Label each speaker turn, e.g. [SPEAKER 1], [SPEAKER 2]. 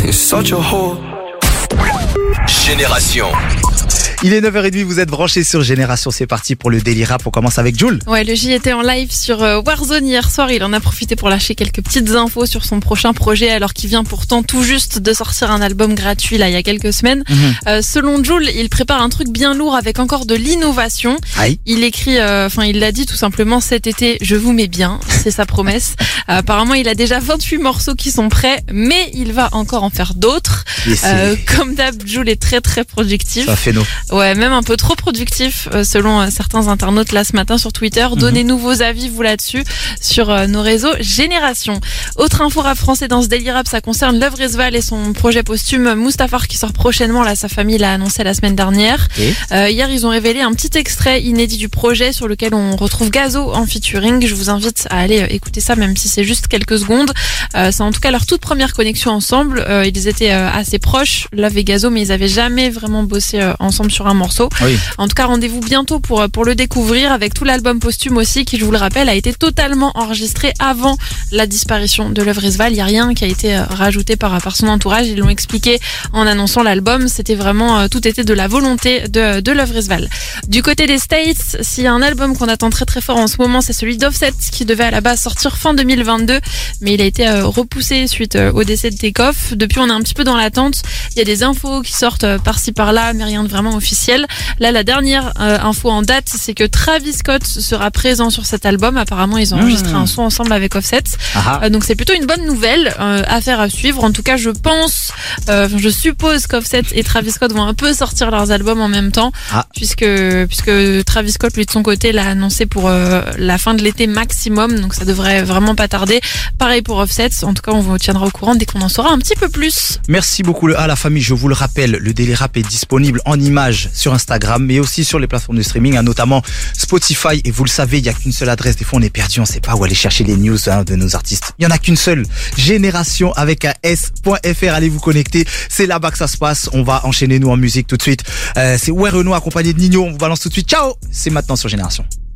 [SPEAKER 1] You're such a whore.
[SPEAKER 2] Génération.
[SPEAKER 3] Il est 9h30, vous êtes branchés sur Génération, c'est parti pour le Daily Rap. On commence avec Jul.
[SPEAKER 4] Ouais, le J était en live sur Warzone hier soir. Il en a profité pour lâcher quelques petites infos sur son prochain projet, alors qu'il vient pourtant tout juste de sortir un album gratuit là il y a quelques semaines. Selon Jul, il prépare un truc bien lourd avec encore de l'innovation.
[SPEAKER 3] Aïe.
[SPEAKER 4] Il écrit, il l'a dit tout simplement, cet été, je vous mets bien, c'est sa promesse. Apparemment, il a déjà 28 morceaux qui sont prêts, mais il va encore en faire d'autres. Comme d'hab, Jul est très très productif.
[SPEAKER 3] Ça fait nous.
[SPEAKER 4] Ouais, même un peu trop productif, selon certains internautes là ce matin sur Twitter. Donnez-nous vos avis, vous, là-dessus, sur nos réseaux Génération. Autre info rap français dans ce Daily Rap, ça concerne Love Resval et son projet posthume Mustafar qui sort prochainement. Là, sa famille l'a annoncé la semaine dernière. Hier, ils ont révélé un petit extrait inédit du projet sur lequel on retrouve Gazo en featuring. Je vous invite à aller écouter ça, même si c'est juste quelques secondes. C'est en tout cas leur toute première connexion ensemble. Ils étaient assez proches, Love et Gazo, mais ils avaient jamais vraiment bossé ensemble sur un morceau.
[SPEAKER 3] Oui.
[SPEAKER 4] En tout cas, rendez-vous bientôt pour le découvrir, avec tout l'album posthume aussi, qui, je vous le rappelle, a été totalement enregistré avant la disparition de Love Resval. Il n'y a rien qui a été rajouté par son entourage. Ils l'ont expliqué en annonçant l'album. C'était vraiment, tout était de la volonté de Love Resval. Du côté des States, s'il y a un album qu'on attend très très fort en ce moment, c'est celui d'Offset, qui devait à la base sortir fin 2022, mais il a été repoussé suite au décès de Takeoff. Depuis, on est un petit peu dans l'attente. Il y a des infos qui sortent par-ci par-là, mais rien de vraiment officiel. Là, la dernière info en date, c'est que Travis Scott sera présent sur cet album. Apparemment, ils ont enregistré un son ensemble avec Offset. Donc c'est plutôt une bonne nouvelle, affaire à suivre. En tout cas, je suppose qu'Offset et Travis Scott vont un peu sortir leurs albums en même temps, puisque Travis Scott, lui, de son côté, l'a annoncé pour la fin de l'été maximum. Donc ça devrait vraiment pas tarder. Pareil pour Offset. En tout cas, on vous tiendra au courant dès qu'on en saura un petit peu plus.
[SPEAKER 3] Merci beaucoup la famille, je vous le rappelle, le Daily Rap est disponible en images sur Instagram, mais aussi sur les plateformes de streaming, notamment Spotify. Et vous le savez, il n'y a qu'une seule adresse. Des fois, on est perdu, on ne sait pas où aller chercher les news de nos artistes. Il n'y en a qu'une seule. Génération avec un S.fr. Allez vous connecter. C'est là-bas que ça se passe. On va enchaîner nous en musique tout de suite. C'est Ouais Renaud accompagné de Nino. On vous balance tout de suite. Ciao. C'est maintenant sur Génération.